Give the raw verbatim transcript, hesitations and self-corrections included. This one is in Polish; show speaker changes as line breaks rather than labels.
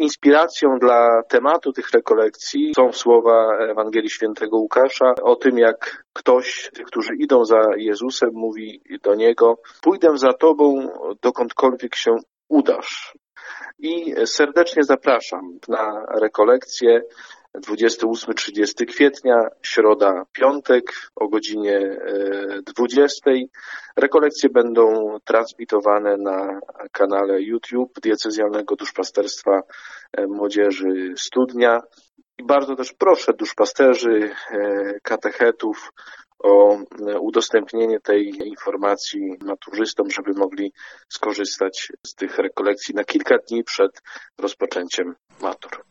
Inspiracją dla tematu tych rekolekcji są słowa Ewangelii Świętego Łukasza o tym, jak ktoś, tych, którzy idą za Jezusem, mówi do Niego: pójdę za Tobą, dokądkolwiek się udasz. I serdecznie zapraszam na rekolekcję dwudziestego ósmego do trzydziestego kwietnia, środa, piątek o godzinie dwudziestej. Rekolekcje będą transmitowane na kanale YouTube Diecezjalnego Duszpasterstwa Młodzieży Studnia. I bardzo też proszę duszpasterzy, katechetów o udostępnienie tej informacji maturzystom, żeby mogli skorzystać z tych rekolekcji na kilka dni przed rozpoczęciem matur.